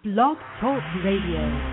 Blog Talk Radio.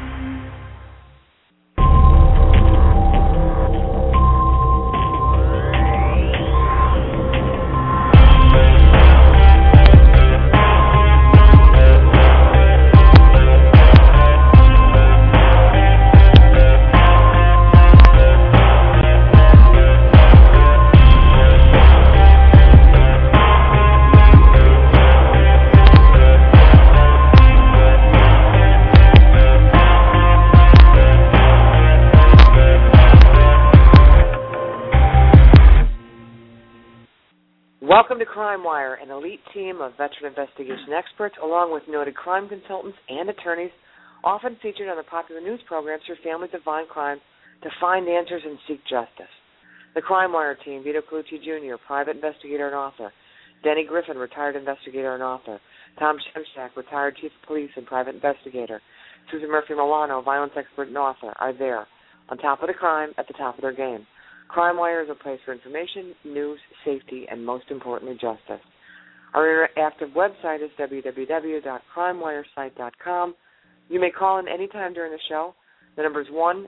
Welcome to Crime Wire, an elite team of veteran investigation experts, along with noted crime consultants and attorneys, often featured on the popular news programs for families of violent crime to find answers and seek justice. The Crime Wire team: Vito Colucci Jr., private investigator and author; Denny Griffin, retired investigator and author; Tom Shemshak, retired chief of police and private investigator; Susan Murphy Milano, violence expert and author, are there, on top of the crime, at the top of their game. Crime Wire is a place for information, news, safety, and most importantly, justice. Our interactive website is www.crimewiresite.com. You may call in anytime during the show. The number is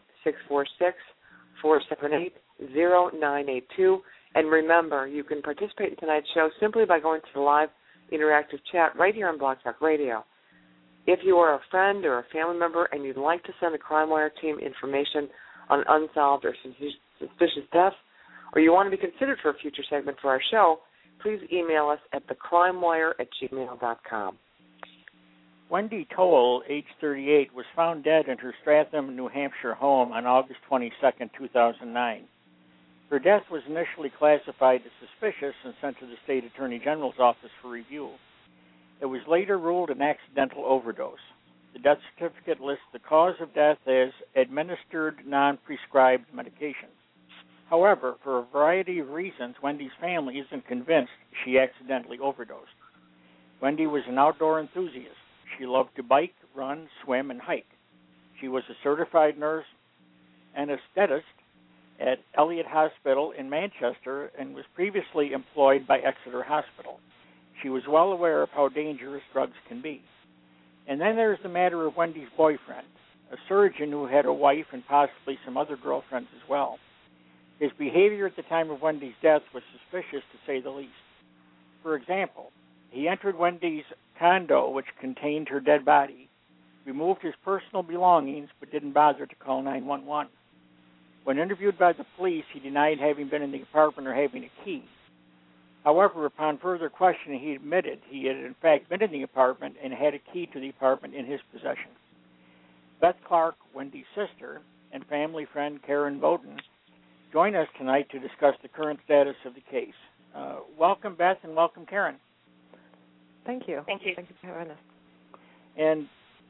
1-646-478-0982. And remember, you can participate in tonight's show simply by going to the live interactive chat right here on Blog Talk Radio. If you are a friend or a family member and you'd like to send the Crime Wire team information on unsolved or suspicious deaths, or you want to be considered for a future segment for our show, please email us at thecrimewire@gmail.com. Wendy Toll, age 38, was found dead in her Stratham, New Hampshire home on August 22, 2009. Her death was initially classified as suspicious and sent to the State Attorney General's office for review. It was later ruled an accidental overdose. The death certificate lists the cause of death as administered non-prescribed medication. However, for a variety of reasons, Wendy's family isn't convinced she accidentally overdosed. Wendy was an outdoor enthusiast. She loved to bike, run, swim, and hike. She was a certified nurse anesthetist at Elliott Hospital in Manchester and was previously employed by Exeter Hospital. She was well aware of how dangerous drugs can be. And then there's the matter of Wendy's boyfriend, a surgeon who had a wife and possibly some other girlfriends as well. His behavior at the time of Wendy's death was suspicious, to say the least. For example, he entered Wendy's condo, which contained her dead body, removed his personal belongings, but didn't bother to call 911. When interviewed by the police, he denied having been in the apartment or having a key. However, upon further questioning, he admitted he had in fact been in the apartment and had a key to the apartment in his possession. Beth Clark, Wendy's sister, and family friend Karen Bowden join us tonight to discuss the current status of the case. Welcome, Beth, and welcome, Karen. Thank you. Thank you. Thank you for having us. And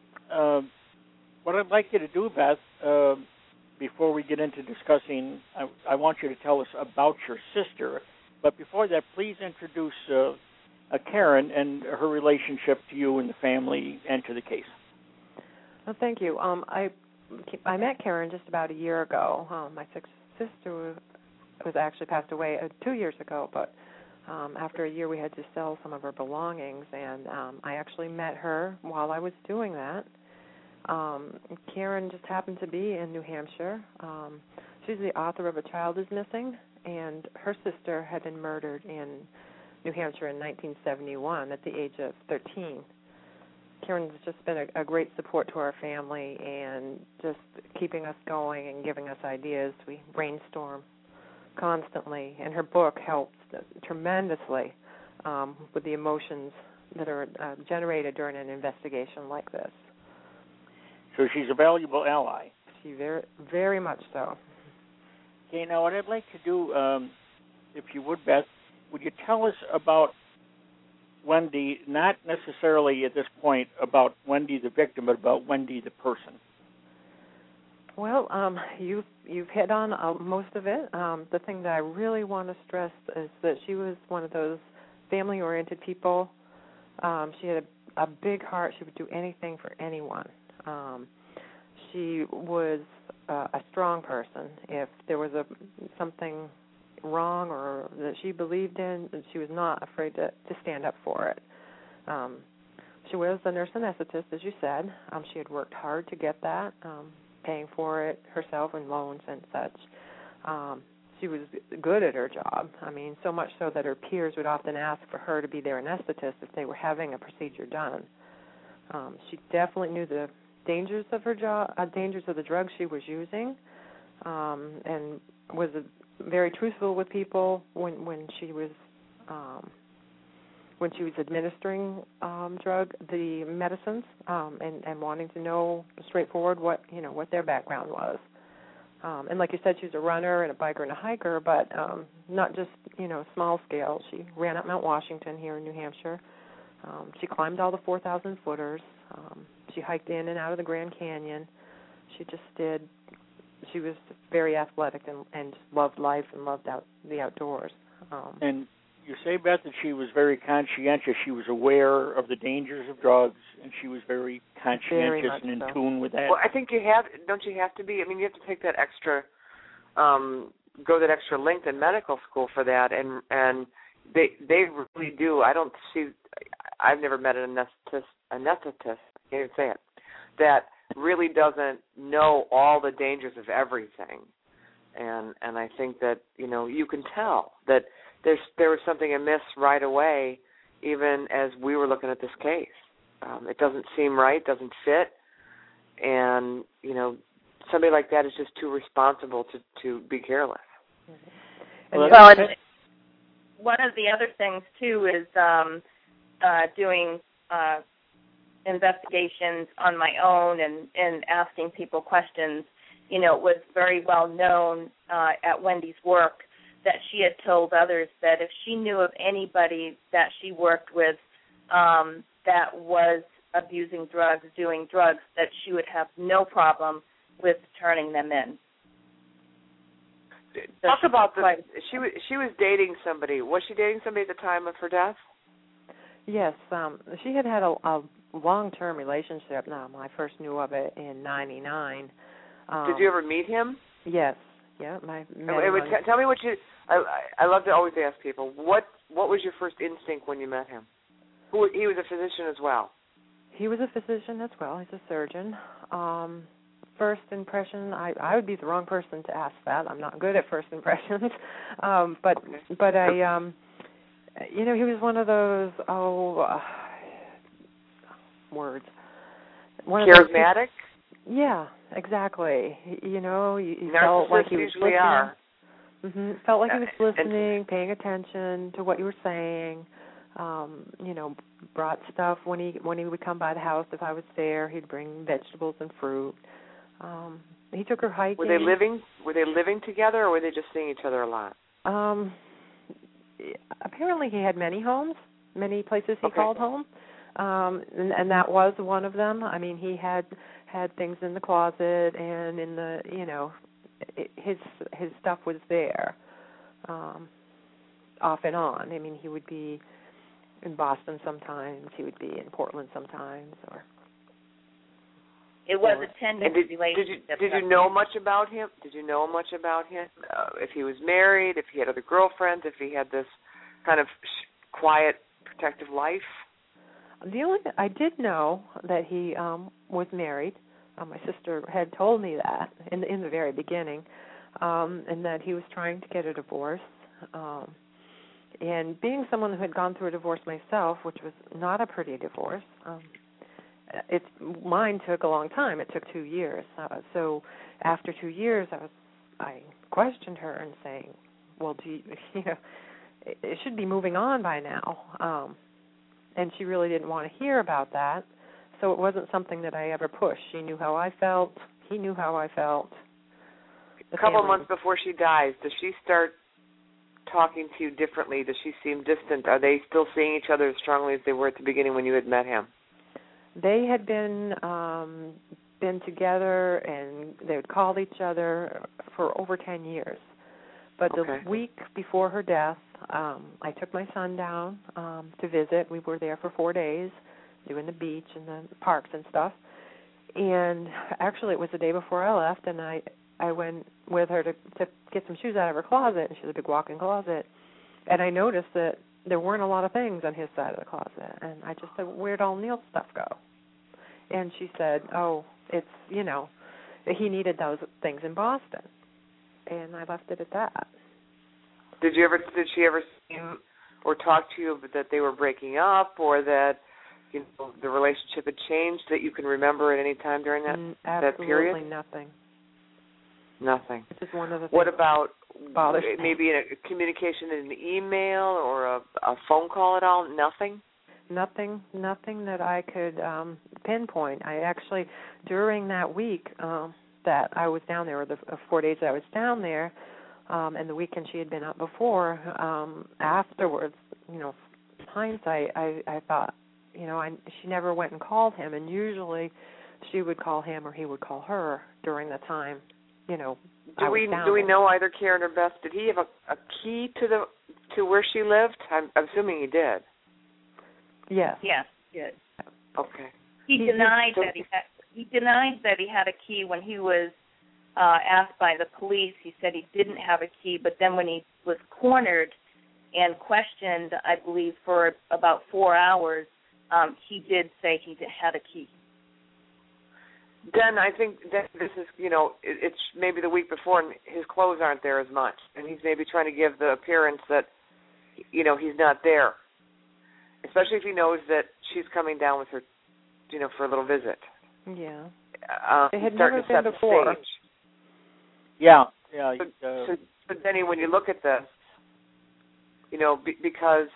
what I'd like you to do, Beth, before we get into discussing, I want you to tell us about your sister. But before that, please introduce Karen and her relationship to you and the family and to the case. Well, thank you. I met Karen just about a year ago. My sister was actually passed away 2 years ago, but after a year we had to sell some of her belongings, and I actually met her while I was doing that. Karen just happened to be in New Hampshire. She's the author of A Child is Missing, and her sister had been murdered in New Hampshire in 1971 at the age of 13. Karen's just been a great support to our family and just keeping us going and giving us ideas. We brainstorm constantly, and her book helps tremendously with the emotions that are generated during an investigation like this. So she's a valuable ally. She very, very much so. Okay, now what I'd like to do, if you would, Beth, would you tell us about Wendy, not necessarily at this point about Wendy the victim, but about Wendy the person? Well, you've hit on most of it. The thing that I really want to stress is that she was one of those family-oriented people. She had a big heart. She would do anything for anyone. She was a strong person. If there was something wrong or that she believed in, she was not afraid to stand up for it. She she was a nurse anesthetist, as you said. She had worked hard to get that, paying for it herself in loans and such. She was good at her job. I mean, so much so that her peers would often ask for her to be their anesthetist if they were having a procedure done. She definitely knew the dangers of her job, dangers of the drugs she was using, and was very truthful with people when she was administering the medicines, and wanting to know straightforward what their background was. And like you said, she's a runner and a biker and a hiker, but not just small scale. She ran up Mount Washington here in New Hampshire. She climbed all the 4,000 footers. She hiked in and out of the Grand Canyon. She was very athletic and just loved life and loved the outdoors. And you say, Beth, that she was very conscientious. She was aware of the dangers of drugs, and she was very conscientious and in tune with that. Well, I think don't you have to be? I mean, you have to take that extra, go that extra length in medical school for that, and they really do. I've never met an anesthetist, I can't even say it, that really doesn't know all the dangers of everything. And I think that, you can tell that there was something amiss right away, even as we were looking at this case. It doesn't seem right, doesn't fit, and, somebody like that is just too responsible to be careless. Well, one of the other things, too, is doing investigations on my own and asking people questions. It was very well known at Wendy's work that she had told others that if she knew of anybody that she worked with that was abusing drugs, doing drugs, that she would have no problem with turning them in. Talk about she was dating somebody. Was she dating somebody at the time of her death? Yes, she had a long-term relationship. Now, I first knew of it in '99. Did you ever meet him? Yes. Yeah, tell me what you. I love to always ask people what was your first instinct when you met him? He was a physician as well. He was a physician as well. He's a surgeon. First impression, I would be the wrong person to ask that. I'm not good at first impressions, but I, he was one of those words. Charismatic. Yeah, exactly. You Narcissists felt like he was usually listening. are. Mm-hmm. Felt like he was listening, paying attention to what you were saying. Brought stuff when he would come by the house. If I was there, he'd bring vegetables and fruit. He took her hiking. Were they living together, or were they just seeing each other a lot? Apparently, he had many homes, many places he called home, and that was one of them. I mean, he had things in the closet and in the his stuff was there, off and on. I mean, he would be in Boston sometimes. He would be in Portland sometimes, or. It was a tender relationship. Did you know much about him? Did you know much about him? If he was married, if he had other girlfriends, if he had this kind of quiet, protective life? I did know that he was married. My sister had told me that in the very beginning, and that he was trying to get a divorce. And being someone who had gone through a divorce myself, which was not a pretty divorce, mine took a long time. It took 2 years. So after 2 years, I questioned her and saying, "Well, it should be moving on by now." And she really didn't want to hear about that. So it wasn't something that I ever pushed. She knew how I felt. He knew how I felt. A couple of months before she dies, does she start talking to you differently? Does she seem distant? Are they still seeing each other as strongly as they were at the beginning when you had met him? They had been together, and they would call each other for over 10 years. But the week before her death, I took my son down to visit. We were there for 4 days, doing the beach and the parks and stuff. And actually, it was the day before I left, and I went with her to get some shoes out of her closet, and she has a big walk-in closet. And I noticed that there weren't a lot of things on his side of the closet. And I just said, where'd all Neil's stuff go? And she said, oh, it's, he needed those things in Boston. And I left it at that. Did she ever see you or talk to you that they were breaking up, or that the relationship had changed that you can remember at any time during that period? Absolutely nothing. Nothing. It's just one of the things. What about me. maybe a communication in an email or a phone call at all? Nothing? Nothing that I could pinpoint. I actually, during that week that I was down there, or the 4 days that I was down there, and the weekend she had been up before, afterwards, hindsight, I thought, she never went and called him, and usually she would call him or he would call her during the time, Do we know either Karen or Beth? Did he have a key to where she lived? I'm assuming he did. Yes. Yes, he did. Okay. He denied that he had a key when he was asked by the police. He said he didn't have a key, but then when he was cornered and questioned, I believe, for about 4 hours, he did say he had a key. Then I think that this is, it's maybe the week before and his clothes aren't there as much, and he's maybe trying to give the appearance that, he's not there, especially if he knows that she's coming down with her, for a little visit. Yeah. It had never been before. Stage. Yeah. So Denny, when you look at this, because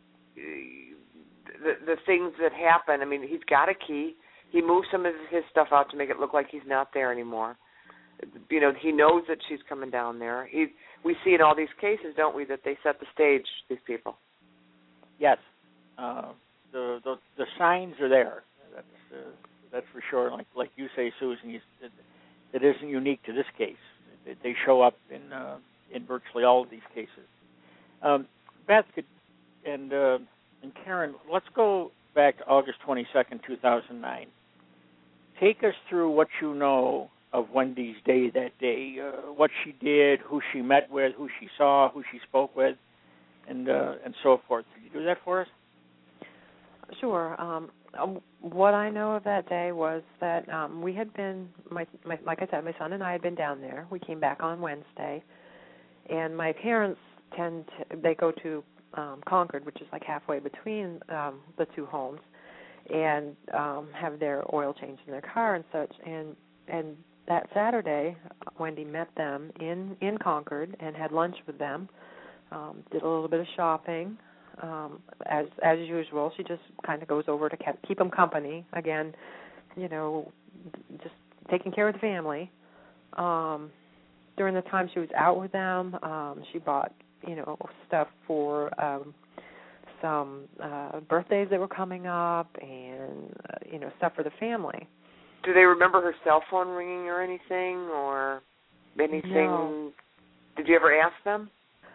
the things that happen, he's got a key. He moved some of his stuff out to make it look like he's not there anymore. He knows that she's coming down there. We see in all these cases, don't we, that they set the stage, these people. Yes. The signs are there. That's for sure. Like you say, Susan, it isn't unique to this case. They show up in virtually all of these cases. Beth and Karen, let's go back to August 22nd, 2009. Take us through what you know of Wendy's day that day, what she did, who she met with, who she saw, who she spoke with, and so forth. Could you do that for us? Sure. What I know of that day was that we had been, like I said, my son and I had been down there. We came back on Wednesday, and my parents they go to Concord, which is like halfway between the two homes, and have their oil changed in their car and such. And that Saturday, Wendy met them in Concord and had lunch with them, did a little bit of shopping. As usual, she just kind of goes over to keep them company. Again, just taking care of the family. During the time she was out with them, she bought, stuff for some birthdays that were coming up and, stuff for the family. Do they remember her cell phone ringing or anything, or anything? No. Did you ever ask them?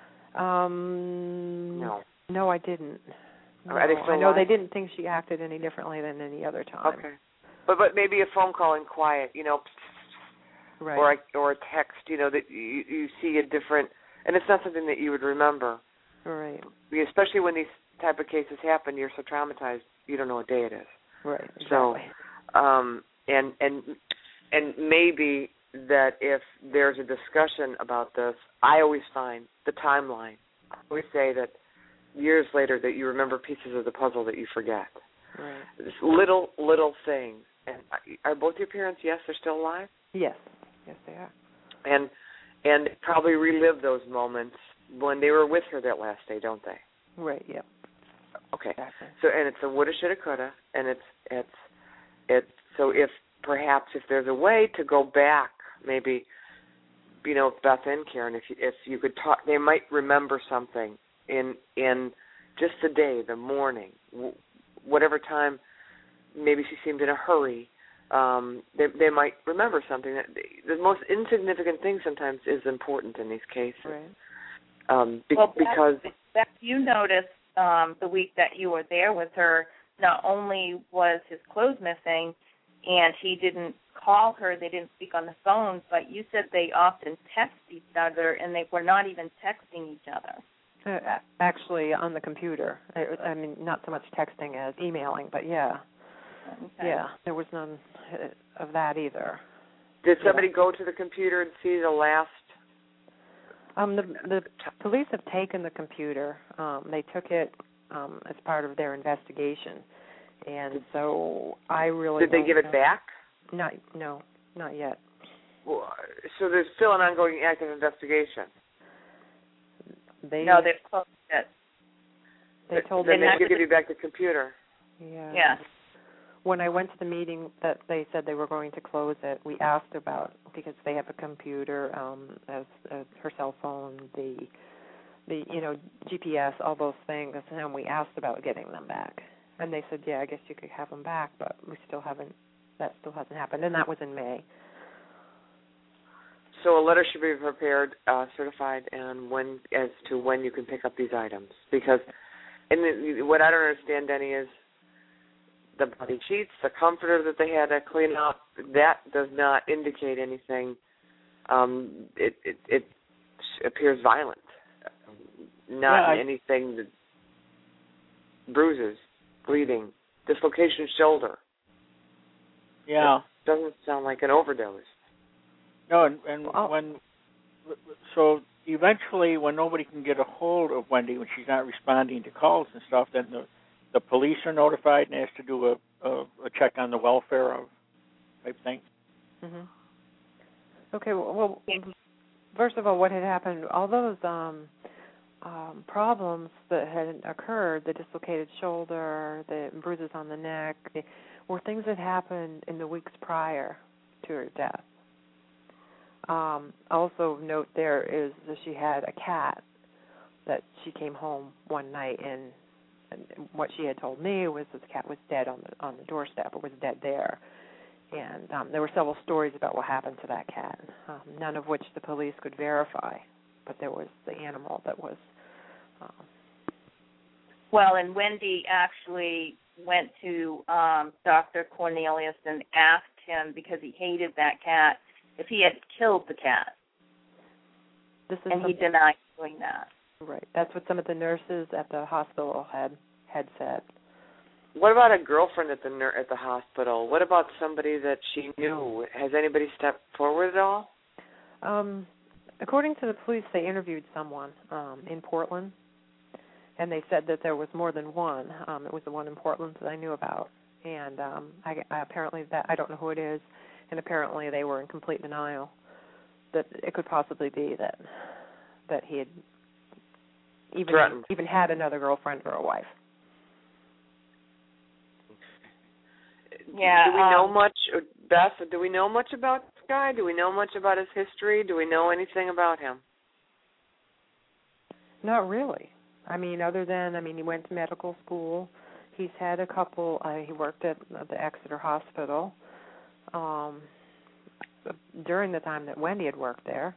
No. No, I didn't. No. Are they still I know alive? they didn't think she acted any differently than any other time. Okay. But maybe a phone call in quiet, right. or a text, that you see a different, and it's not something that you would remember. Right. Especially when these type of cases happen, you're so traumatized, you don't know what day it is. Right. Exactly. So, and maybe that if there's a discussion about this, I always find the timeline. I always say that years later that you remember pieces of the puzzle that you forget. Right. Just little things. And are both your parents, yes, they're still alive? Yes. Yes, they are. And probably relive those moments when they were with her that last day, don't they? Right, yeah. Okay. Exactly. So, and it's a woulda, shoulda, coulda, and it's so if there's a way to go back, maybe, Beth and Karen, if you could talk, they might remember something in just the day, the morning, whatever time. Maybe she seemed in a hurry. They might remember something. The most insignificant thing sometimes is important in these cases. Right. Because Beth, you noticed the week that you were there with her, not only was his clothes missing and he didn't call her, they didn't speak on the phone, but you said they often text each other and they were not even texting each other. Actually, on the computer. I mean, not so much texting as emailing, but yeah. Okay. Yeah, there was none of that either. Did somebody go to the computer and see the last? The police have taken the computer. They took it as part of their investigation, and so I really did they give it back? Not yet. Well, so there's still an ongoing active investigation. They've closed it. They told them me they give you back the computer. Yeah. Yeah. When I went to the meeting that they said they were going to close it, we asked about, because they have a computer, as her cell phone, the GPS, all those things, and we asked about getting them back. And they said, yeah, I guess you could have them back, but that still hasn't happened, and that was in May. So a letter should be prepared, certified, and as to when you can pick up these items. Because what I don't understand, Denny, is the body sheets, the comforter that they had to clean up, that does not indicate anything. It appears violent, not anything that bruises, bleeding, dislocation of shoulder. Yeah. It doesn't sound like an overdose. No, so eventually when nobody can get a hold of Wendy, when she's not responding to calls and stuff, then the police are notified and asked to do a check on the welfare of type thing. Mm-hmm. Okay, well, first of all, what had happened, all those problems that had occurred, the dislocated shoulder, the bruises on the neck, were things that happened in the weeks prior to her death. Also note there is that she had a cat that she came home one night and what she had told me was that the cat was dead on the doorstep, or was dead there. And there were several stories about what happened to that cat, none of which the police could verify, but there was the animal that was... Well, and Wendy actually went to Dr. Cornelius and asked him, because he hated that cat, if he had killed the cat. And he denied doing that. Right. That's what some of the nurses at the hospital had said. What about a girlfriend at the hospital? What about somebody that she knew? Has anybody stepped forward at all? According to the police, they interviewed someone in Portland, and they said that there was more than one. It was the one in Portland that I knew about, and apparently that I don't know who it is, and apparently they were in complete denial that it could possibly be that he had even had another girlfriend or a wife. Yeah. Do we know much, Beth? Do we know much about this guy? Do we know much about his history? Do we know anything about him? Not really. I mean, other than he went to medical school. He's had a couple. He worked at the Exeter Hospital during the time that Wendy had worked there.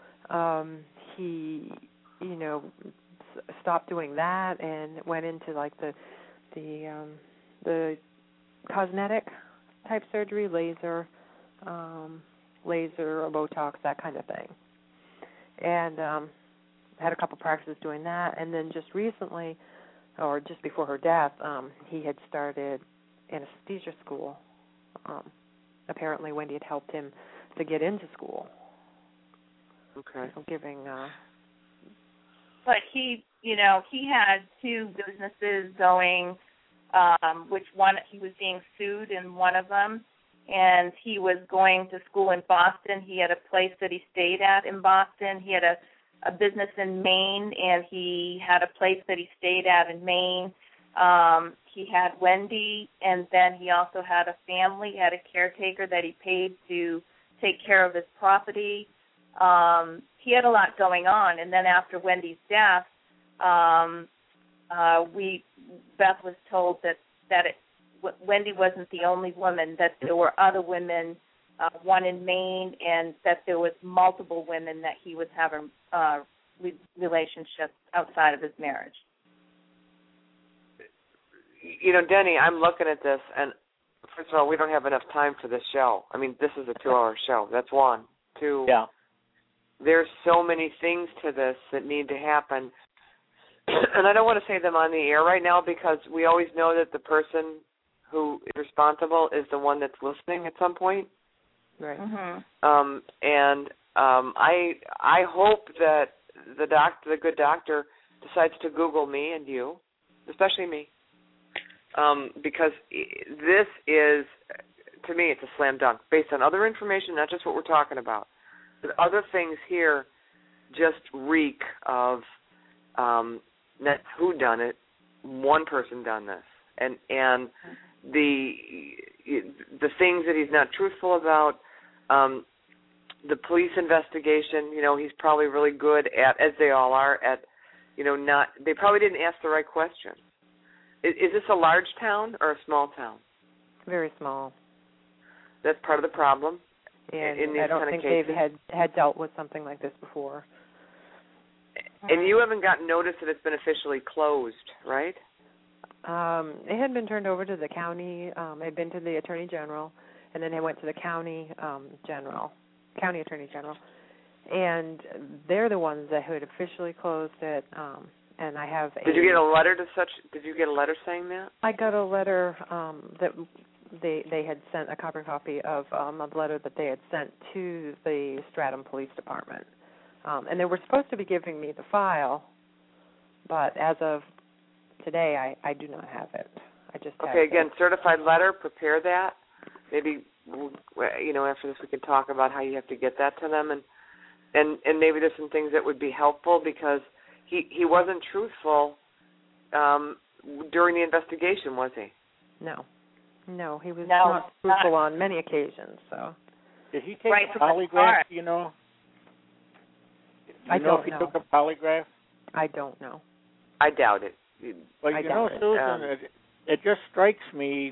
He, stopped doing that and went into like the cosmetic type surgery, laser or Botox, that kind of thing. And had a couple practices doing that. And then just recently, or just before her death, he had started anesthesia school. Apparently Wendy had helped him to get into school. Okay. So giving... But he had two businesses going, which one, he was being sued in one of them, and he was going to school in Boston. He had a place that he stayed at in Boston. He had a business in Maine, and he had a place that he stayed at in Maine. He had Wendy, and then he also had a family. He had a caretaker that he paid to take care of his property. He had a lot going on, and then after Wendy's death, Beth was told that Wendy wasn't the only woman, that there were other women, one in Maine, and that there was multiple women that he was having relationships outside of his marriage. Denny, I'm looking at this, and first of all, we don't have enough time for this show. I mean, this is a 2-hour show. That's one. Two. Yeah. There's so many things to this that need to happen. and I don't want to say them on the air right now because we always know that the person who is responsible is the one that's listening at some point. Right. And I hope that the good doctor, decides to Google me and you, especially me, because this is, to me, it's a slam dunk based on other information, not just what we're talking about. But other things here just reek of not who done it, one person done this, and the things that he's not truthful about, the police investigation. He's probably really good at, as they all are, at not. They probably didn't ask the right question. Is this a large town or a small town? Very small. That's part of the problem. And in these I don't kind of think cases. they've had dealt with something like this before. And you haven't gotten notice that it's been officially closed, right? It had been turned over to the county. It had been to the Attorney General, and then it went to the county County Attorney General, and they're the ones that had officially closed it. And I have. Did you get a letter Did you get a letter saying that? I got a letter that they had sent a copy of a letter that they had sent to the Stratham Police Department, and they were supposed to be giving me the file, but as of today, I do not have it. I just have again, certified letter. Prepare that. Maybe after this we can talk about how you have to get that to them, and maybe there's some things that would be helpful because he wasn't truthful during the investigation, was he? No, he was not truthful on many occasions. So did he take a polygraph? I don't know. If he took a polygraph? I don't know. I doubt it. But Susan, it just strikes me,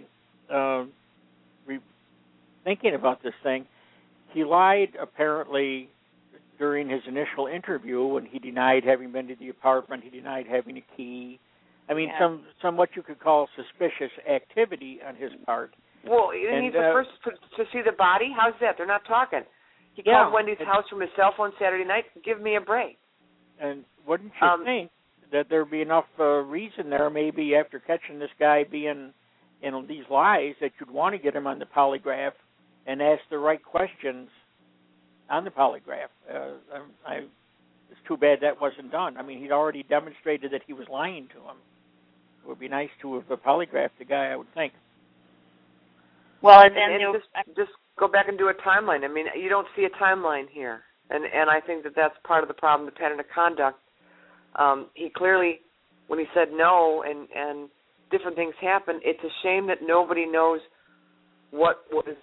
thinking about this thing, he lied apparently during his initial interview when he denied having been to the apartment, he denied having a key. I mean, some what you could call suspicious activity on his part. Well, he needs first to see the body? How's that? They're not talking. He called Wendy's house from his cell phone Saturday night. Give me a break. And wouldn't you think that there'd be enough reason there, maybe after catching this guy being in these lies, that you'd want to get him on the polygraph and ask the right questions on the polygraph. It's too bad that wasn't done. I mean, he'd already demonstrated that he was lying to him. It would be nice to have polygraphed the guy, I would think. Well, and then just go back and do a timeline. I mean, you don't see a timeline here, and I think that that's part of the problem, the pattern of conduct. He clearly, when he said no and different things happened, it's a shame that nobody knows what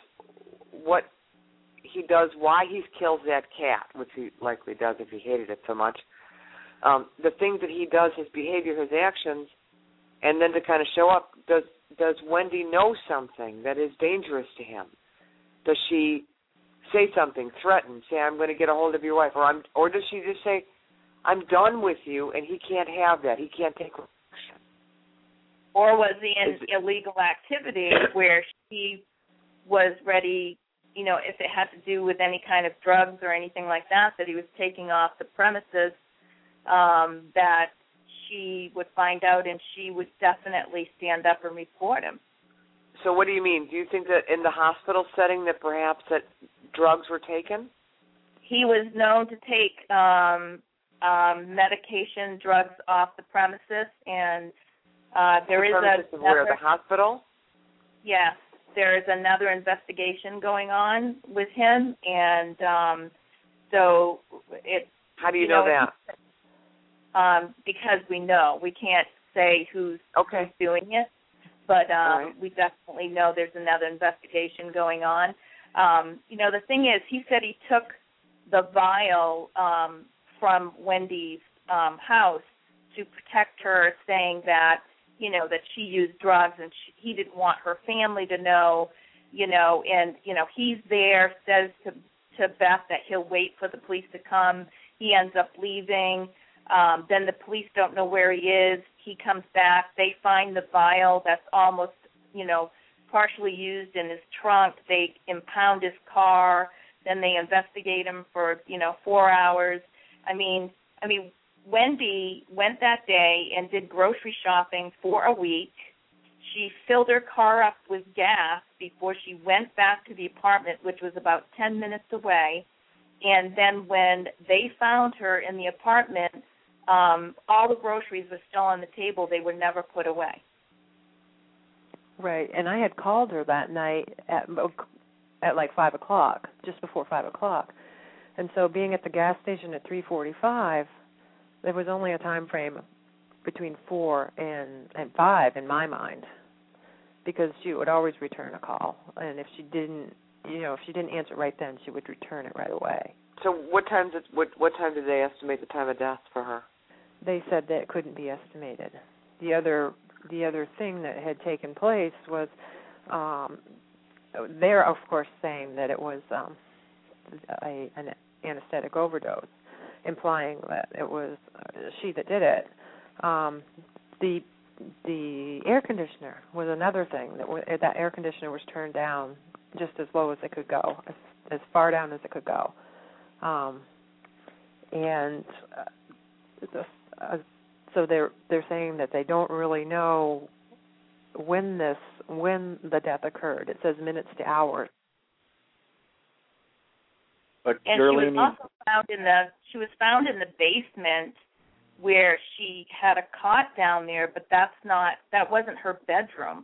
he does, why he kills that cat, which he likely does if he hated it so much. The things that he does, his behavior, his actions, and then to kind of show up, does Wendy know something that is dangerous to him? Does she say something, threaten, say, I'm going to get a hold of your wife, or does she just say, I'm done with you, and he can't have that. He can't take action. Or was he in illegal activity where she was ready, if it had to do with any kind of drugs or anything like that he was taking off the premises, that she would find out and she would definitely stand up and report him. So what do you mean? Do you think that in the hospital setting that perhaps that drugs were taken? He was known to take medication, drugs off the premises, and there is the hospital? Yes, there is another investigation going on with him, and so it. How do you know that? Because we know. We can't say who's doing it, but we definitely know there's another investigation going on. The thing is, he said he took the vial from Wendy's house to protect her, saying that, that she used drugs and he didn't want her family to know, and, he's there, says to Beth that he'll wait for the police to come. He ends up leaving. Then the police don't know where he is. He comes back. They find the vial that's almost, partially used in his trunk. They impound his car. Then they investigate him for, 4 hours. I mean, Wendy went that day and did grocery shopping for a week. She filled her car up with gas before she went back to the apartment, which was about 10 minutes away. And then when they found her in the apartment, all the groceries were still on the table. They were never put away. Right, and I had called her that night at like 5 o'clock, just before 5 o'clock. And so being at the gas station at 3:45, there was only a time frame between 4 and 5 in my mind, because she would always return a call, and if she didn't answer right then, she would return it right away. So what time did they estimate the time of death for her? They said that it couldn't be estimated. The other thing that had taken place was they're of course saying that it was an anesthetic overdose, implying that it was she that did it. The air conditioner was another thing. That air conditioner was turned down just as low as it could go, as far down as it could go. So they're saying that they don't really know when the death occurred. It says minutes to hours. But and she was also found in the basement, where she had a cot down there, but that wasn't her bedroom.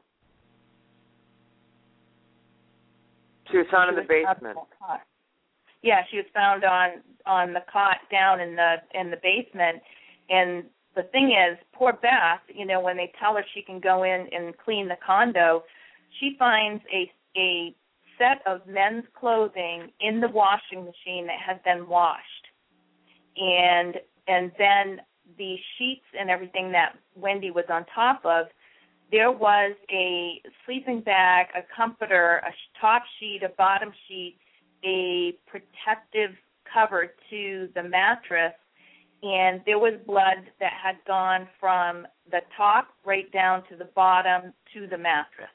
She was found in the basement. Yeah, she was found on the cot down in the basement. And the thing is, poor Beth, when they tell her she can go in and clean the condo, she finds a set of men's clothing in the washing machine that has been washed. And then the sheets and everything that Wendy was on top of, there was a sleeping bag, a comforter, a top sheet, a bottom sheet, a protective cover to the mattress, and there was blood that had gone from the top right down to the bottom to the mattress.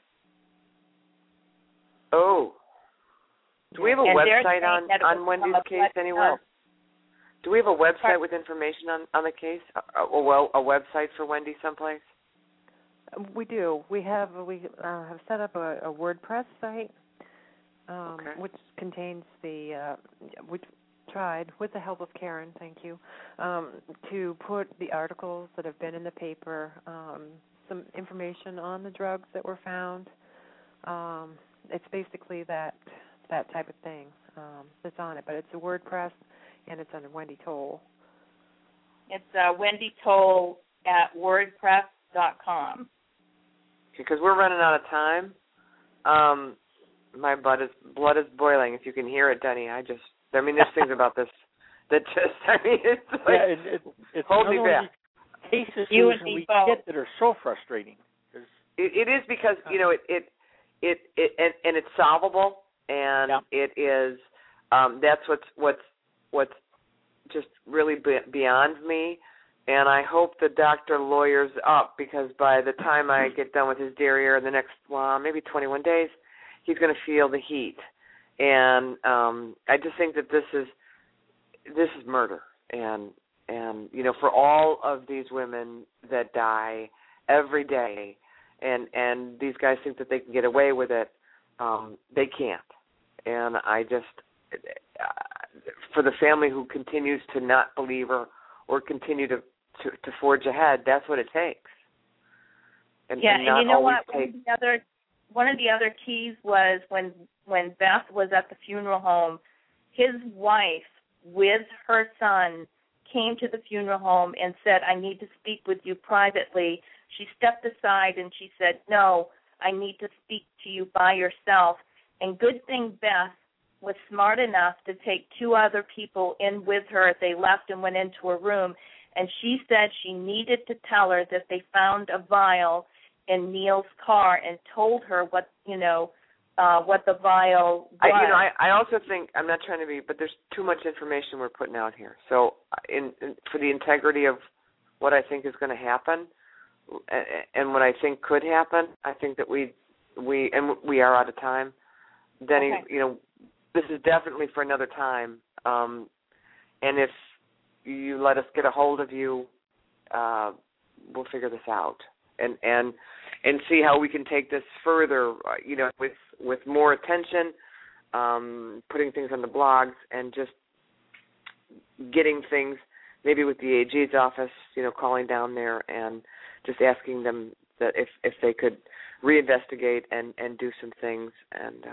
Oh. Do we have a website on Wendy's case anywhere? Do we have a website with information on the case? A website for Wendy someplace? We do. We have set up a WordPress site, which contains which tried, with the help of Karen, thank you, to put the articles that have been in the paper, some information on the drugs that were found. It's basically that type of thing that's on it, but it's a WordPress, and it's under Wendy Toll. It's Wendy Toll at WordPress.com. Because we're running out of time. My blood is boiling. If you can hear it, Denny, there's things about this that it's like, it's hold me back. Cases we get that are so frustrating. It is because it and it's solvable, and it is that's what's just really beyond me. And I hope the doctor lawyers up, because by the time I get done with his derriere in the next, maybe 21 days, he's going to feel the heat. And I just think that this is murder. And for all of these women that die every day, and these guys think that they can get away with it, they can't. And I just, for the family who continues to not believe her or continue to forge ahead, that's what it takes. And you know what? One of the other keys was when Beth was at the funeral home, his wife with her son came to the funeral home and said, "I need to speak with you privately." She stepped aside and she said, "No, I need to speak to you by yourself." And good thing Beth was smart enough to take two other people in with her. They left and went into a room, and she said she needed to tell her that they found a vial in Neil's car and told her what the vial was. I also think, I'm not trying to be, but there's too much information we're putting out here. So for the integrity of what I think is going to happen and what I think could happen, I think that we are out of time. Denny, this is definitely for another time. And you let us get a hold of you, we'll figure this out and see how we can take this further, with more attention, putting things on the blogs and just getting things, maybe with the AG's office, calling down there and just asking them that if they could reinvestigate and do some things. And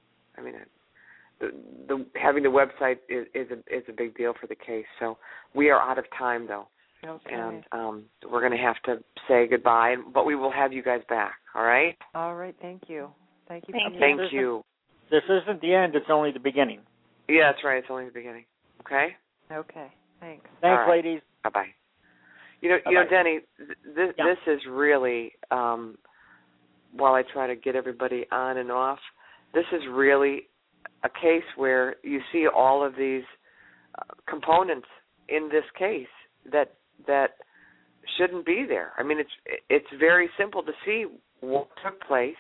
having the website is a big deal for the case. So we are out of time, though. Okay. And we're going to have to say goodbye, but we will have you guys back, all right? All right, thank you. Thank you. Thank you. This isn't the end, it's only the beginning. Yeah, that's right. It's only the beginning. Okay? Okay, thanks. Thanks, right. ladies. Bye-bye. You know, Denny, this is really, while I try to get everybody on and off, this is really a case where you see all of these components in this case that shouldn't be there. I mean, it's very simple to see what took place,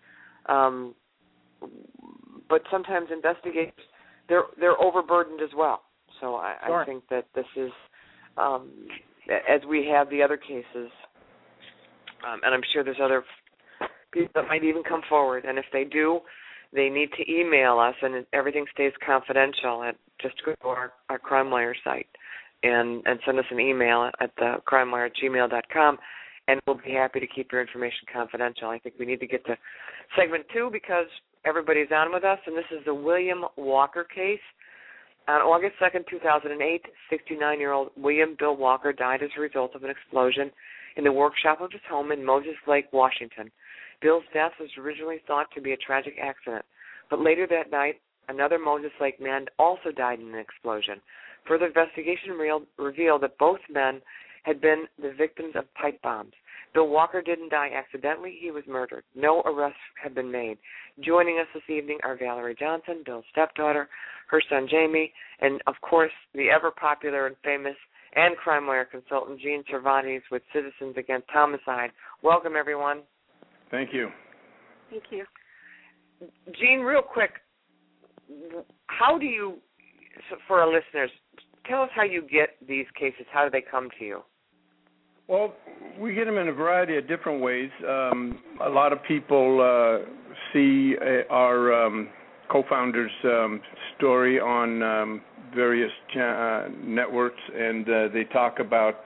but sometimes investigators, they're overburdened as well. So I think that this is, as we have the other cases, and I'm sure there's other people that might even come forward, and if they do, they need to email us, and everything stays confidential. Just go to our CrimeWire site and send us an email at the crimewire@gmail.com, and we'll be happy to keep your information confidential. I think we need to get to segment 2 because everybody's on with us, and this is the William Walker case. On August 2nd, 2008, 69-year-old William Bill Walker died as a result of an explosion in the workshop of his home in Moses Lake, Washington. Bill's death was originally thought to be a tragic accident, but later that night, another Moses Lake man also died in an explosion. Further investigation revealed that both men had been the victims of pipe bombs. Bill Walker didn't die accidentally. He was murdered. No arrests have been made. Joining us this evening are Valerie Johnson, Bill's stepdaughter, her son Jamie, and, of course, the ever-popular and famous and CrimeWire consultant Gene Cervantes with Citizens Against Homicide. Welcome, everyone. Thank you. Thank you. Gene, real quick, how do you, for our listeners, tell us how you get these cases. How do they come to you? Well, we get them in a variety of different ways. A lot of people see our co-founder's story on various networks, and they talk about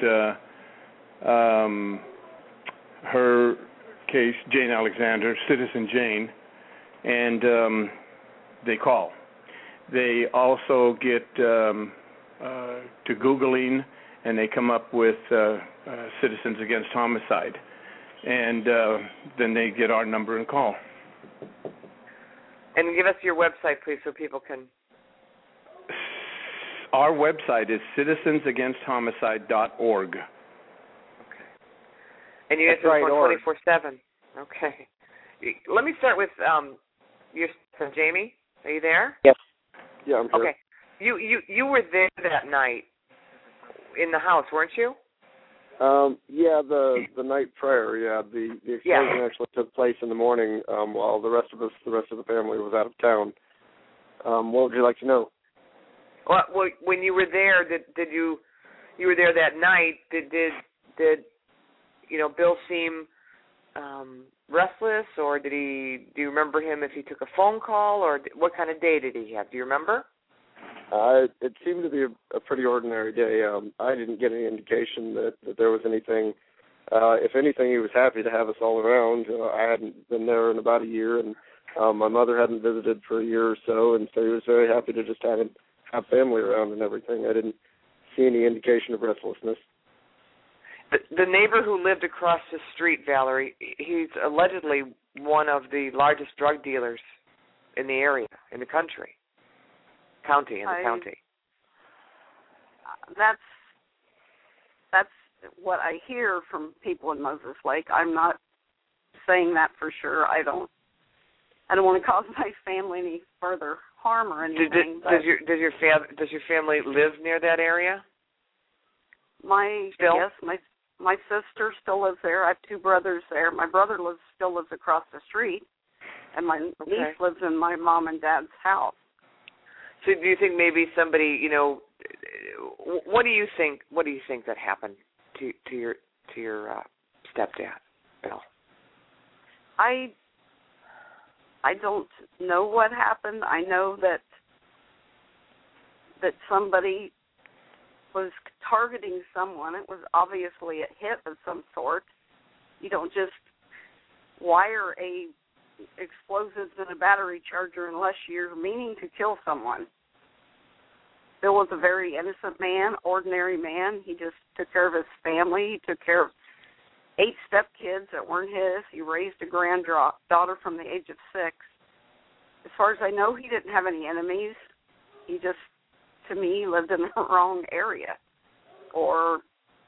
her case, Jane Alexander, Citizen Jane, and they call. They also get to Googling, and they come up with Citizens Against Homicide, and then they get our number and call. And give us your website, please, so people can... Our website is citizensagainst-homicide.org. Okay. And you guys are 24/7. Okay. Let me start with your son, Jamie. Are you there? Yes. Yeah, I'm here. Okay. You were there that night in the house, weren't you? Yeah, the night prior. Yeah, the explosion actually took place in the morning while the rest of the family was out of town. What would you like to know? Well, when you were there, did you were there that night? Did Bill seem restless, or do you remember him if he took a phone call, or what kind of day did he have? Do you remember? It seemed to be a pretty ordinary day. I didn't get any indication that there was anything. If anything, he was happy to have us all around. I hadn't been there in about a year, and my mother hadn't visited for a year or so, and so he was very happy to just have family around and everything. I didn't see any indication of restlessness. The neighbor who lived across the street, Valerie, he's allegedly one of the largest drug dealers in the area, in the county. That's what I hear from people in Moses Lake. I'm not saying that for sure. I don't want to cause my family any further harm or anything. Does your family live near that area? My sister still lives there. I have two brothers there. My brother still lives across the street, and my niece lives in my mom and dad's house. So do you think maybe somebody, what do you think? What do you think that happened to your stepdad, Bill? I don't know what happened. I know that somebody was targeting someone. It was obviously a hit of some sort. You don't just wire explosives in a battery charger unless you're meaning to kill someone. Bill was a very innocent man, ordinary man. He just took care of his family. He took care of 8 stepkids that weren't his. He raised a granddaughter from the age of 6. As far as I know, he didn't have any enemies. He just, to me, lived in the wrong area. Or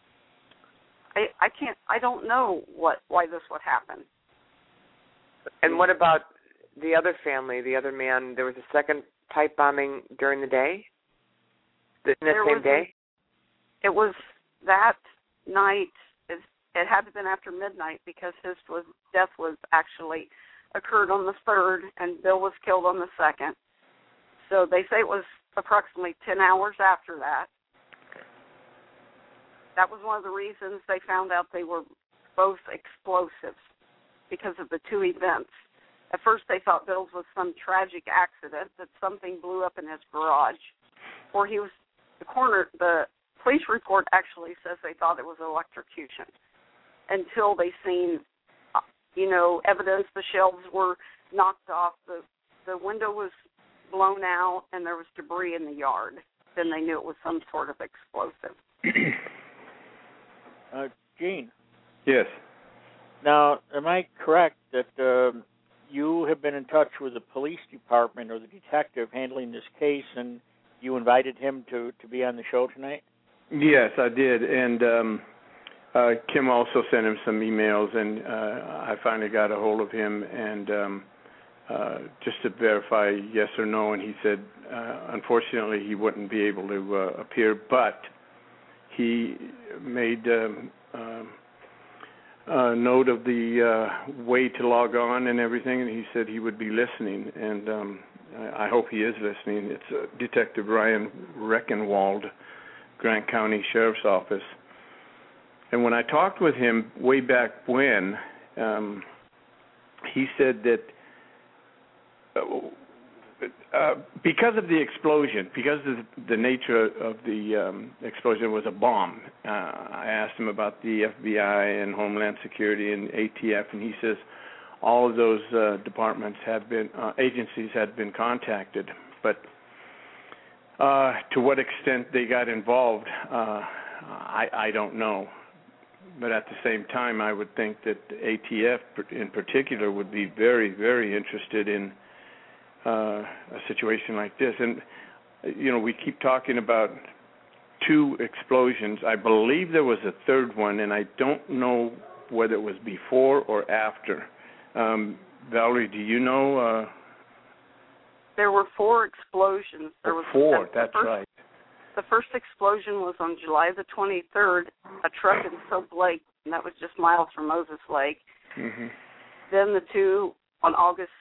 I don't know why this would happen. And what about the other family, the other man? There was a second pipe bombing during the day? The same day? It was that night. It had to have been after midnight because his death was actually occurred on the 3rd and Bill was killed on the 2nd. So they say it was approximately 10 hours after that. That was one of the reasons they found out they were both explosives, because of the 2 events. At first they thought Bill's was some tragic accident, that something blew up in his garage, or the police report actually says they thought it was electrocution, until they seen, evidence. The shelves were knocked off, the window was blown out, and there was debris in the yard. Then they knew it was some sort of explosive. Gene? Yes. Now, am I correct that you have been in touch with the police department or the detective handling this case, and you invited him to be on the show tonight? Yes, I did, and Kim also sent him some emails, and I finally got a hold of him, and just to verify yes or no, and he said, unfortunately, he wouldn't be able to appear, but he made note of the way to log on and everything, and he said he would be listening, and I hope he is listening. It's Detective Ryan Reckenwald, Grant County Sheriff's Office. And when I talked with him way back when, he said that because of the explosion, because of the nature of the explosion was a bomb, I asked him about the FBI and Homeland Security and ATF, and he says all of those agencies had been contacted, but to what extent they got involved, I don't know. But at the same time, I would think that ATF in particular would be very, very interested in a situation like this. And, we keep talking about 2 explosions. I believe there was a third one, and I don't know whether it was before or after. Valerie, do you know? There were 4 explosions. There was 4, that's right. The first explosion was on July the 23rd, a truck in Soap Lake, and that was just miles from Moses Lake. Mm-hmm. Then the 2 on August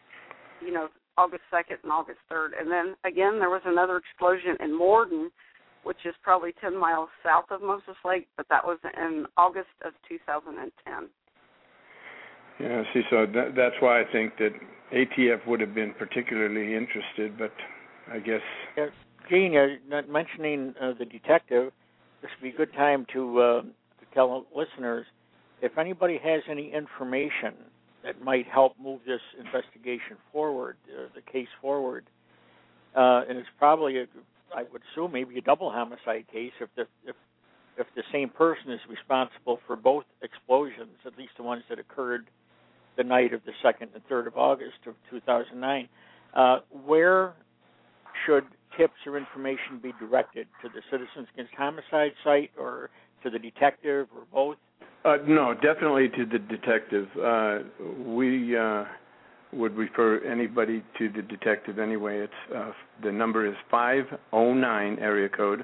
2nd and August 3rd. And then, again, there was another explosion in Morden, which is probably 10 miles south of Moses Lake, but that was in August of 2010. Yeah, see, so that's why I think that ATF would have been particularly interested, but I guess... Yeah. Gene, not mentioning the detective, this would be a good time to tell listeners if anybody has any information that might help move this investigation forward, the case forward. And it's probably, I would assume, maybe a double homicide case if the same person is responsible for both explosions, at least the ones that occurred the night of the 2nd and 3rd of August of 2009. Where should tips or information be directed? To the Citizens Against Homicide site or to the detective or both? No, definitely to the detective. We would refer anybody to the detective anyway. It's the number is 509 area code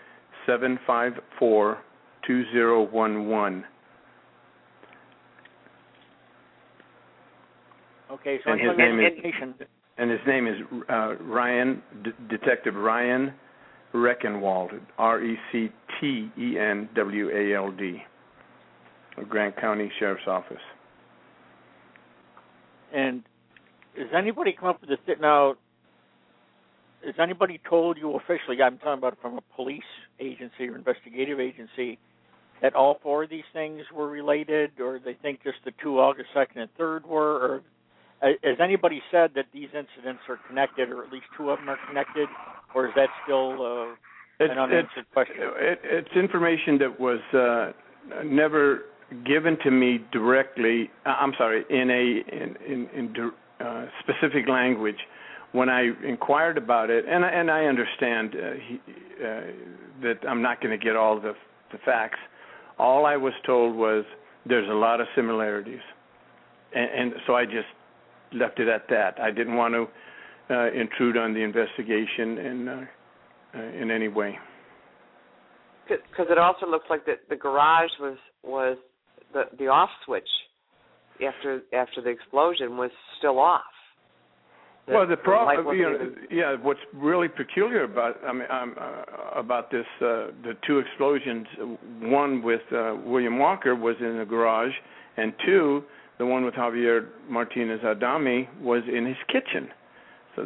754-2011. Okay, so and his name is Ryan, Detective Ryan Rectenwald, Rectenwald, Grant County Sheriff's Office. And has anybody come up with this now? Has anybody told you officially, I'm talking about from a police agency or investigative agency, that all four of these things were related, or they think just the two, August 2nd and 3rd were? Or has anybody said that these incidents are connected, or at least two of them are connected, or is that still an unanswered question? It's information that was never given to me directly. I'm sorry, in specific language. When I inquired about it, and I understand that I'm not going to get all the facts. All I was told was there's a lot of similarities, and so I just left it at that. I didn't want to intrude on the investigation in any way. Because it also looks like the garage was the off switch after the explosion was still off. Well, the problem, what's really peculiar about this, the two explosions, one with William Walker was in the garage, and two, the one with Javier Martinez Adame was in his kitchen. So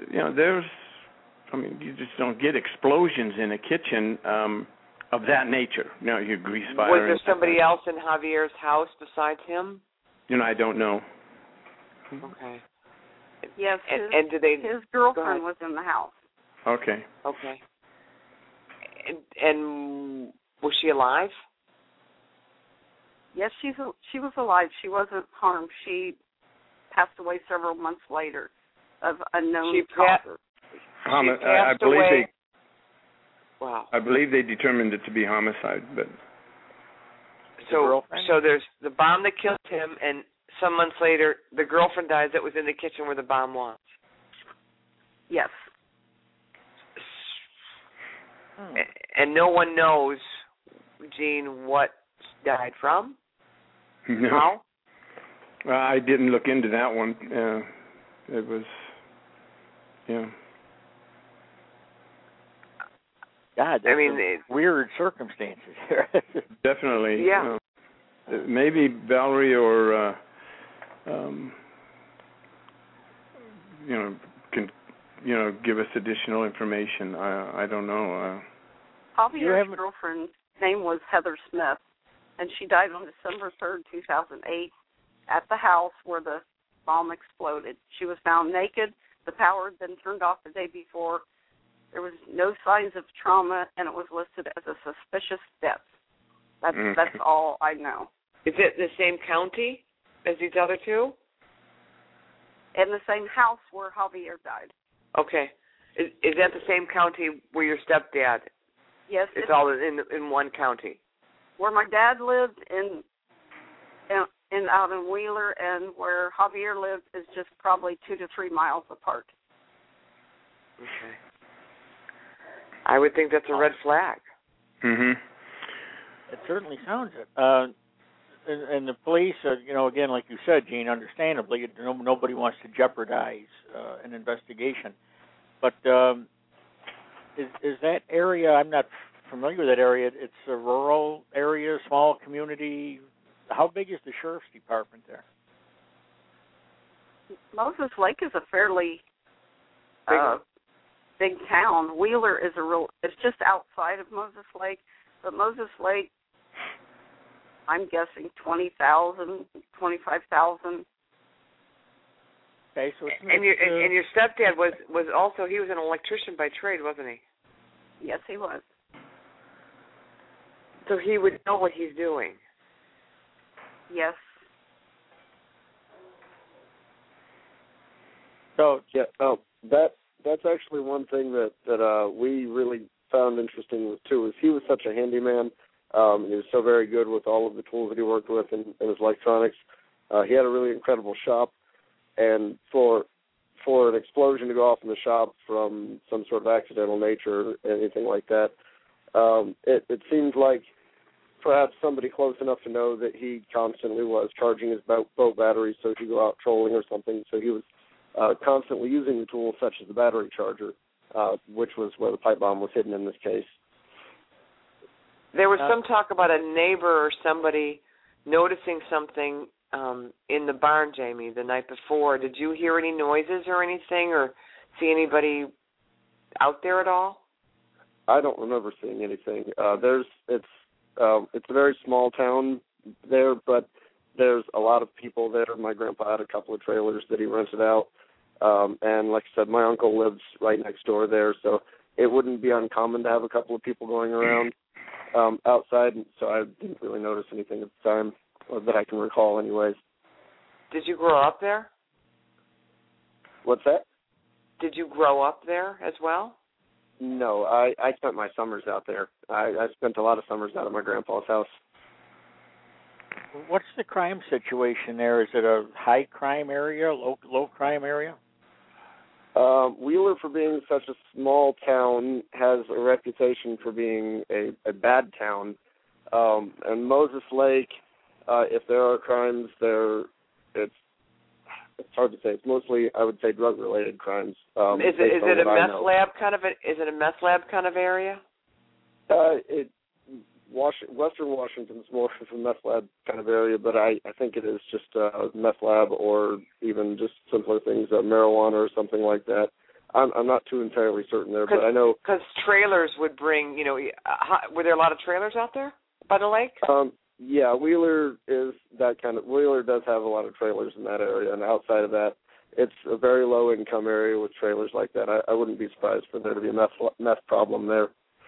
you just don't get explosions in a kitchen of that nature. Your grease fire. Was there somebody else in Javier's house besides him? I don't know. Okay. Yes, his girlfriend was in the house. Okay. Okay. And was she alive? Yes, she was alive. She wasn't harmed. She passed away several months later of unknown causes. I believe away. Wow. I believe they determined it to be homicide, but so there's the bomb that killed him, and some months later, the girlfriend dies that was in the kitchen where the bomb was. Yes. And no one knows, Gene, what she died from? No. How? I didn't look into that one. It was, God, weird circumstances here. Definitely. Yeah. Maybe Valerie or can give us additional information. I don't know. Javier's girlfriend's name was Heather Smith, and she died on December 3rd, 2008, at the house where the bomb exploded. She was found naked. The power had been turned off the day before. There was no signs of trauma, and it was listed as a suspicious death. That's all I know. Is it the same county as these other two? In the same house where Javier died. Okay. Is that the same county where your stepdad? Yes. It's all in one county. Where my dad lived out in Wheeler, and where Javier lived is just probably 2 to 3 miles apart. Okay. I would think that's a red flag. Mm-hmm. It certainly sounds it. And the police, again, like you said, Gene, understandably, nobody wants to jeopardize an investigation. But is that area, I'm not familiar with that area, it's a rural area, small community. How big is the sheriff's department there? Moses Lake is a fairly big town. Wheeler is it's just outside of Moses Lake, but Moses Lake, I'm guessing 20,000, 25,000. Okay, so and your stepdad was also, he was an electrician by trade, wasn't he? Yes, he was. So he would know what he's doing. Yes. So that's actually one thing that we really found interesting too. Is he was such a handyman. He was so very good with all of the tools that he worked with and his electronics. He had a really incredible shop, and for an explosion to go off in the shop from some sort of accidental nature or anything like that, it seems like perhaps somebody close enough to know that he constantly was charging his boat batteries so he could go out trolling or something. So he was constantly using the tools such as the battery charger. which was where the pipe bomb was hidden in this case. There was some talk about a neighbor or somebody noticing something in the barn, Jamie, the night before. Did you hear any noises or anything, or see anybody out there at all? I don't remember seeing anything. It's a very small town there, but there's a lot of people there. My grandpa had a couple of trailers that he rented out, and like I said, my uncle lives right next door there, so it wouldn't be uncommon to have a couple of people going around outside, so I didn't really notice anything at the time, or that I can recall anyways. Did you grow up there? What's that? Did you grow up there as well? No, I spent my summers out there. I spent a lot of summers out at my grandpa's house. What's the crime situation there? Is it a high crime area, low crime area? Wheeler, for being such a small town, has a reputation for being a bad town. And Moses Lake, if there are crimes there, it's hard to say. It's mostly, I would say, drug-related crimes. Is it a meth lab kind of? Is it a meth lab kind of area? Western Washington's more of a meth lab kind of area, but I think it is just a meth lab, or even just simpler things, marijuana or something like that. I'm not too entirely certain there, but I know because trailers would bring. Were there a lot of trailers out there by the lake? Yeah, Wheeler is that kind of. Wheeler does have a lot of trailers in that area, and outside of that, it's a very low income area with trailers like that. I wouldn't be surprised for there to be a meth problem there.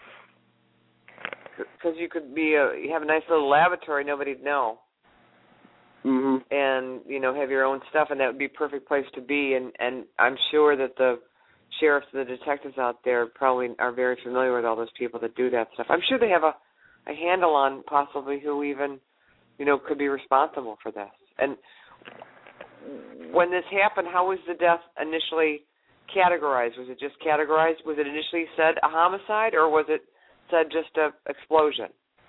Because you could you have a nice little laboratory, nobody'd know. Mm-hmm. And, have your own stuff, and that would be a perfect place to be. And I'm sure that the sheriffs and the detectives out there probably are very familiar with all those people that do that stuff. I'm sure they have a handle on possibly who even, could be responsible for this. And when this happened, how was the death initially categorized? Was it just categorized? Was it initially said a homicide, or was it said just an explosion?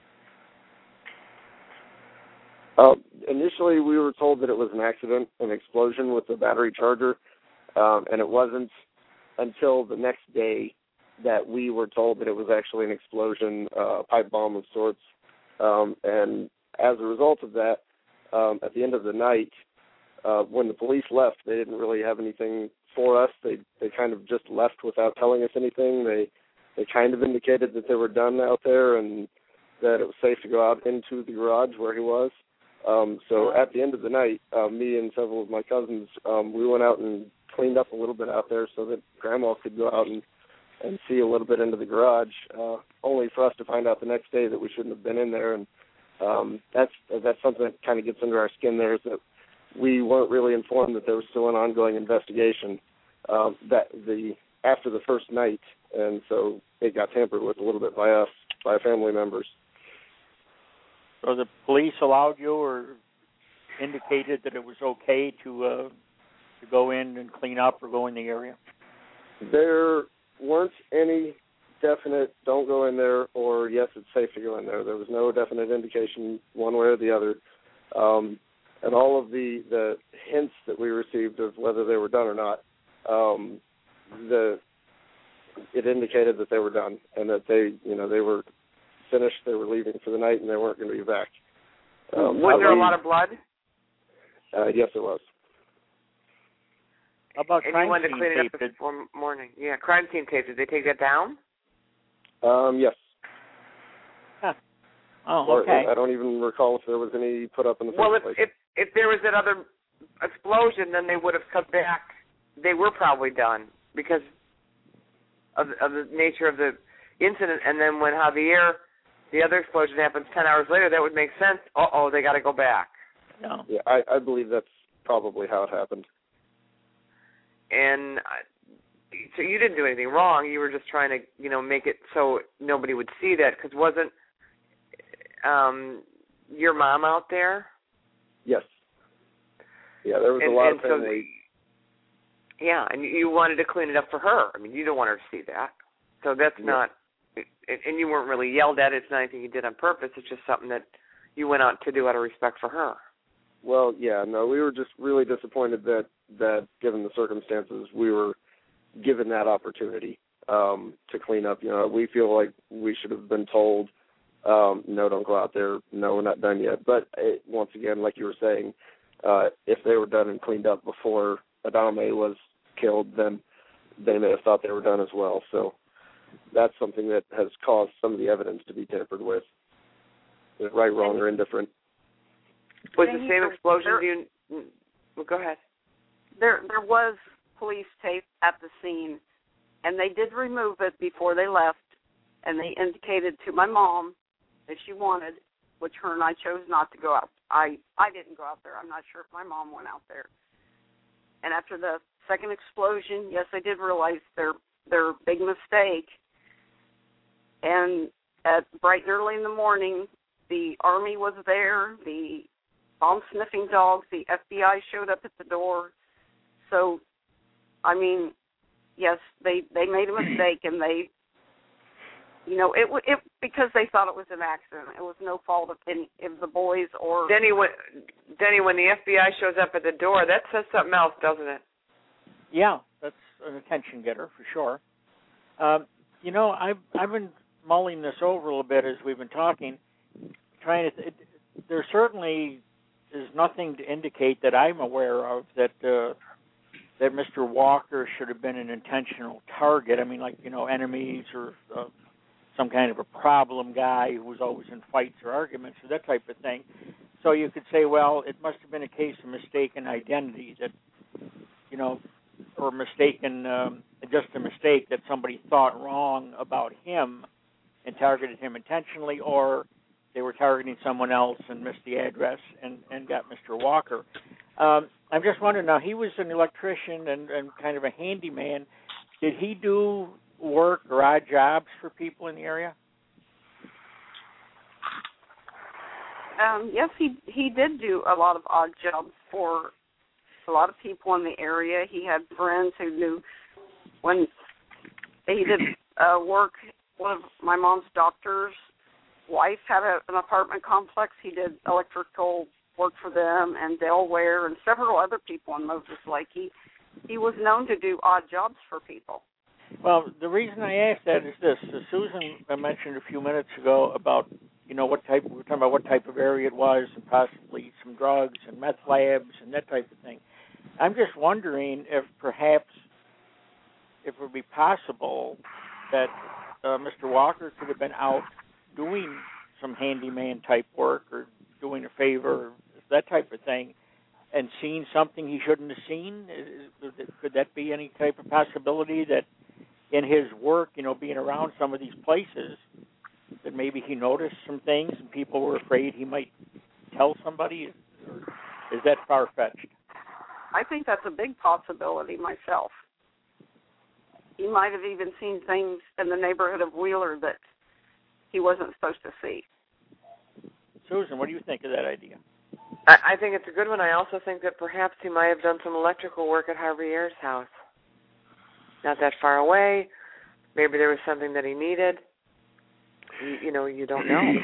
Initially, we were told that it was an accident, an explosion with the battery charger, and it wasn't until the next day that we were told that it was actually an explosion, a pipe bomb of sorts. And as a result of that, at the end of the night, when the police left, they didn't really have anything for us. They kind of just left without telling us anything. They kind of indicated that they were done out there and that it was safe to go out into the garage where he was. So at the end of the night, me and several of my cousins, we went out and cleaned up a little bit out there so that Grandma could go out and see a little bit into the garage, only for us to find out the next day that we shouldn't have been in there. And that's something that kind of gets under our skin there, is that we weren't really informed that there was still an ongoing investigation after the first night, and so it got tampered with a little bit by us, by family members. So the police allowed you, or indicated that it was okay to go in and clean up or go in the area? There weren't any definite don't go in there or yes, it's safe to go in there. There was no definite indication one way or the other. And all of the hints that we received of whether they were done or not, it indicated that they were done and that they were finished, they were leaving for the night, and they weren't going to be back. Was there a lot of blood? Yes, it was. How about crime wanted to scene clean it tape? up before morning. Yeah, crime scene tape. Did they take that down? Yes. Huh. Oh, okay. I don't even recall if there was any put up in the first place. Well, if there was that other explosion, then they would have come back. They were probably done because of the nature of the incident. And then when the other explosion happens 10 hours later, that would make sense. They got to go back. No. Yeah, I believe that's probably how it happened. And so you didn't do anything wrong. You were just trying to, make it so nobody would see that. Because wasn't your mom out there? Yes. Yeah, there was a lot of family. Yeah, and you wanted to clean it up for her. I mean, you don't want her to see that. So that's not, and you weren't really yelled at. It's not anything you did on purpose. It's just something that you went out to do out of respect for her. Well, yeah, no, we were just really disappointed that given the circumstances, we were given that opportunity. to clean up. We feel like we should have been told, no, don't go out there. No, we're not done yet. But once again, like you were saying, if they were done and cleaned up before Adame was killed, then they may have thought they were done as well. So that's something that has caused some of the evidence to be tampered with. Right, wrong, or indifferent. Was the same explosion? Well, go ahead. There was police tape at the scene, and they did remove it before they left, and they indicated to my mom if she wanted, which her and I chose not to go out. I didn't go out there. I'm not sure if my mom went out there. And after the second explosion, yes, I did realize their big mistake. And at bright and early in the morning, the Army was there, the bomb-sniffing dogs, the FBI showed up at the door. So, I mean, yes, they made a mistake, and they, it because they thought it was an accident. It was no fault of any of the boys or... Denny, when the FBI shows up at the door, that says something else, doesn't it? Yeah, that's an attention getter for sure. I've been mulling this over a little bit as we've been talking, there certainly is nothing to indicate that I'm aware of that Mr. Walker should have been an intentional target. I mean, enemies or some kind of a problem guy who was always in fights or arguments or that type of thing. So you could say, well, it must have been a case of mistaken identity that, or mistaken, just a mistake that somebody thought wrong about him and targeted him intentionally, or they were targeting someone else and missed the address and got Mr. Walker. I'm just wondering, now, he was an electrician and kind of a handyman. Did he do work or odd jobs for people in the area? Yes, he did do a lot of odd jobs for a lot of people in the area. He had friends who knew when he did work. One of my mom's doctor's wife had an apartment complex. He did electrical work for them and Delaware and several other people in Moses Lake. He was known to do odd jobs for people. Well, the reason I asked that is this. Susan mentioned a few minutes ago about, we were talking about what type of area it was and possibly some drugs and meth labs and that type of thing. I'm just wondering if perhaps it would be possible that Mr. Walker could have been out doing some handyman type work or doing a favor, that type of thing, and seen something he shouldn't have seen. Could that be any type of possibility that in his work, being around some of these places, that maybe he noticed some things and people were afraid he might tell somebody? Or is that far-fetched? I think that's a big possibility myself. He might have even seen things in the neighborhood of Wheeler that he wasn't supposed to see. Susan, what do you think of that idea? I think it's a good one. I also think that perhaps he might have done some electrical work at Javier's house. Not that far away. Maybe there was something that he needed. You don't know.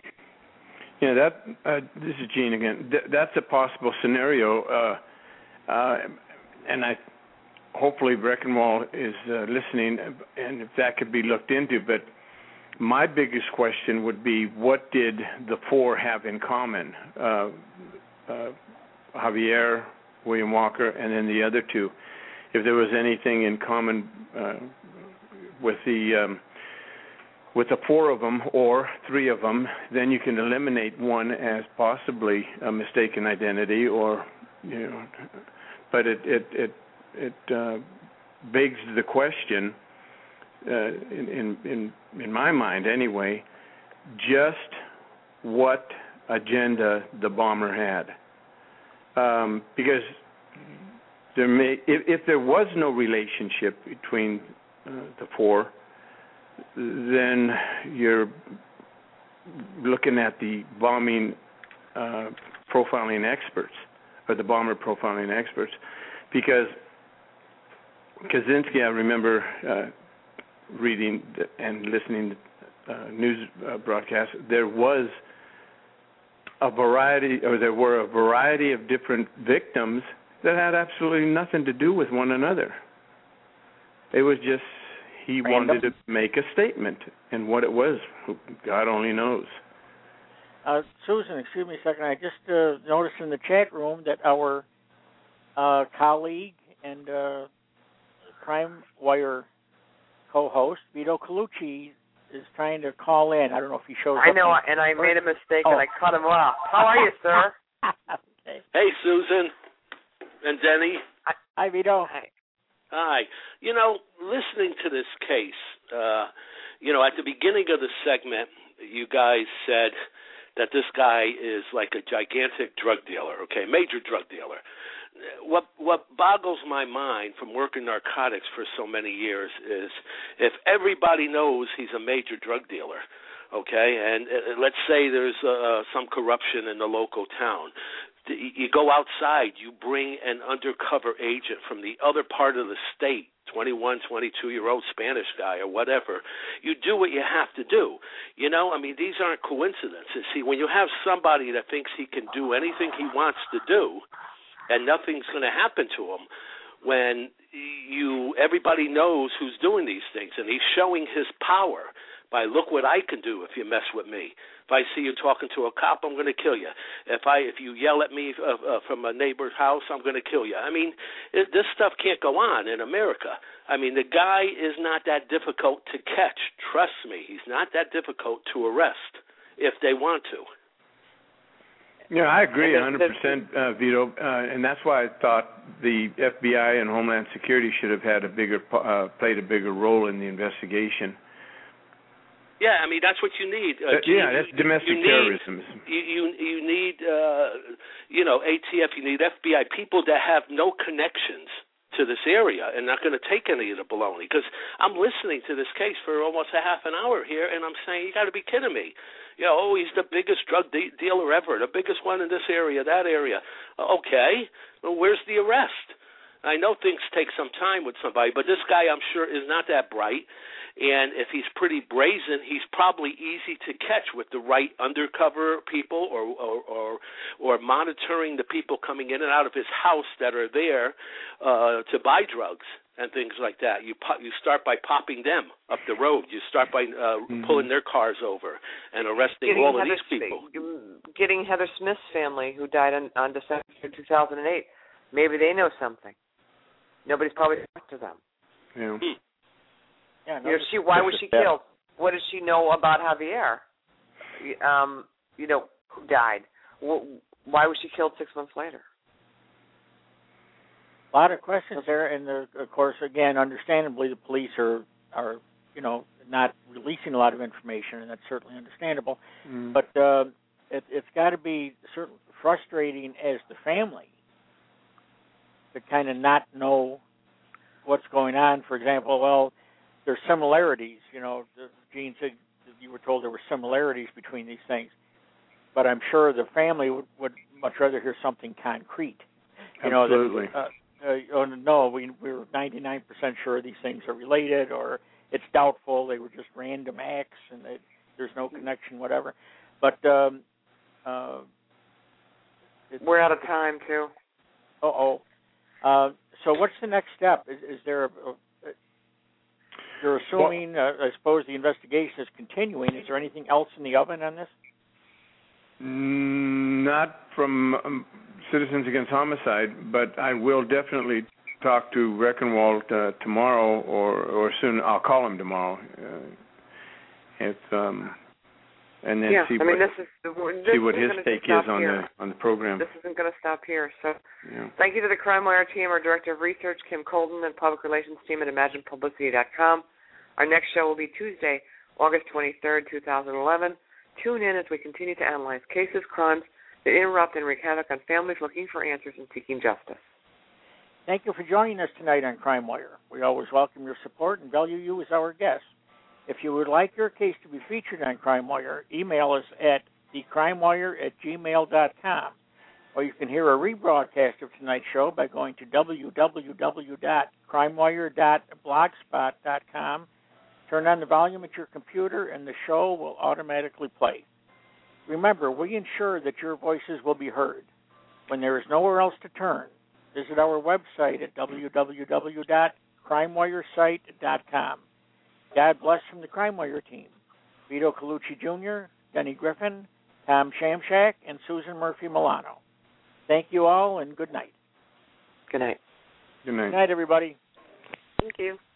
This is Gene again. That's a possible scenario, and hopefully Breckenwall is listening, and if that could be looked into. But my biggest question would be, what did the four have in common? Javier, William Walker, and then the other two. If there was anything in common with the four of them or three of them, then you can eliminate one as possibly a mistaken identity, or But it begs the question, in my mind anyway, just what agenda the bomber had, because if there was no relationship between the four, then you're looking at the bombing profiling experts, or the bomber profiling experts, because Kaczynski, I remember reading and listening to news broadcasts, there were a variety of different victims that had absolutely nothing to do with one another. It was just he Random? wanted to make a statement, and what it was, God only knows. Susan, excuse me a second. I just noticed in the chat room that our colleague and Crime Wire co-host, Vito Colucci, is trying to call in. I don't know if he shows up. I know, and I made a mistake, and I cut him off. How are you, sir? Okay. Hey, Susan and Denny. Hi, Vito. Hi. You know, listening to this case, at the beginning of the segment, you guys said that this guy is like a gigantic drug dealer, okay, major drug dealer. What boggles my mind from working narcotics for so many years is if everybody knows he's a major drug dealer, okay, and let's say there's some corruption in the local town, you go outside, you bring an undercover agent from the other part of the state, 21, 22-year-old Spanish guy or whatever. You do what you have to do. These aren't coincidences. See, when you have somebody that thinks he can do anything he wants to do and nothing's going to happen to him, when everybody knows who's doing these things, and he's showing his power by look what I can do if you mess with me. If I see you talking to a cop, I'm going to kill you. If you yell at me from a neighbor's house, I'm going to kill you. This stuff can't go on in America. The guy is not that difficult to catch. Trust me, he's not that difficult to arrest if they want to. Yeah, I agree 100%, Vito, and that's why I thought the FBI and Homeland Security should have had played a bigger role in the investigation. Yeah, that's what you need. That's domestic terrorism. You need, ATF. You need FBI, people that have no connections to this area and not going to take any of the baloney. Because I'm listening to this case for almost a half an hour here, and I'm saying, you got to be kidding me. He's the biggest drug dealer ever, the biggest one in this area, that area. Okay, well, where's the arrest? I know things take some time with somebody, but this guy, I'm sure, is not that bright. And if he's pretty brazen, he's probably easy to catch with the right undercover people or monitoring the people coming in and out of his house that are there to buy drugs and things like that. You start by popping them up the road. You start by pulling their cars over and arresting all of these people. Getting Heather Smith's family, who died on December 2008, maybe they know something. Nobody's probably talked to them. Yeah. Yeah, why was she killed? What does she know about Javier? Who died? Why was she killed 6 months later? A lot of questions there, and of course, again, understandably, the police are not releasing a lot of information, and that's certainly understandable. But it's got to be certainly frustrating as the family to kind of not know what's going on. For example, there's similarities. Gene said you were told there were similarities between these things, but I'm sure the family would much rather hear something concrete. Absolutely. We're 99% sure these things are related, or it's doubtful they were just random acts and there's no connection, whatever. But we're out of time too. So what's the next step? Is there you're assuming, I suppose, the investigation is continuing. Is there anything else in the oven on this? Not from Citizens Against Homicide, but I will definitely talk to Reckenwald tomorrow or soon. I'll call him tomorrow. And then see what his take is on the program. This isn't going to stop here. So thank you to the Crime Wire team, our Director of Research, Kim Colden, and Public Relations team at ImaginePublicity.com. Our next show will be Tuesday, August 23rd, 2011. Tune in as we continue to analyze cases, crimes that interrupt and wreak havoc on families looking for answers and seeking justice. Thank you for joining us tonight on Crime Wire. We always welcome your support and value you as our guest. If you would like your case to be featured on Crime Wire, email us at thecrimewire@gmail.com. Or you can hear a rebroadcast of tonight's show by going to www.crimewire.blogspot.com. Turn on the volume at your computer, and the show will automatically play. Remember, we ensure that your voices will be heard. When there is nowhere else to turn, visit our website at www.crimewiresite.com. God bless from the Crime Wire team. Vito Colucci Jr., Denny Griffin, Tom Shamshak, and Susan Murphy Milano. Thank you all, and good night. Good night. Good night. Good night, everybody. Thank you.